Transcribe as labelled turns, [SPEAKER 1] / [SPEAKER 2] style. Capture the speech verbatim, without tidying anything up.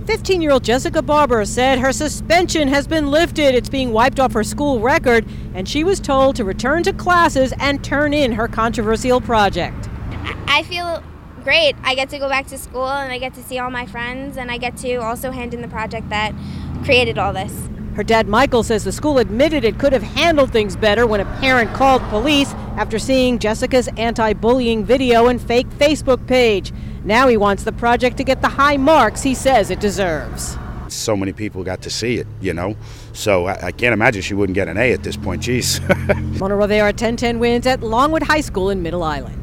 [SPEAKER 1] fifteen-year-old Jessica Barber said her suspension has been lifted. It's being wiped off her school record, and she was told to return to classes and turn in her controversial project.
[SPEAKER 2] I feel great. I get to go back to school, and I get to see all my friends, and I get to also hand in the project that created all this.
[SPEAKER 1] Her dad, Michael, says the school admitted it could have handled things better when a parent called police after seeing Jessica's anti-bullying video and fake Facebook page. Now he wants the project to get the high marks he says it deserves.
[SPEAKER 3] So many people got to see it, you know, so I, I can't imagine she wouldn't get an A at this point. Geez.
[SPEAKER 1] Mona Rivera, ten ten wins at Longwood High School in Middle Island.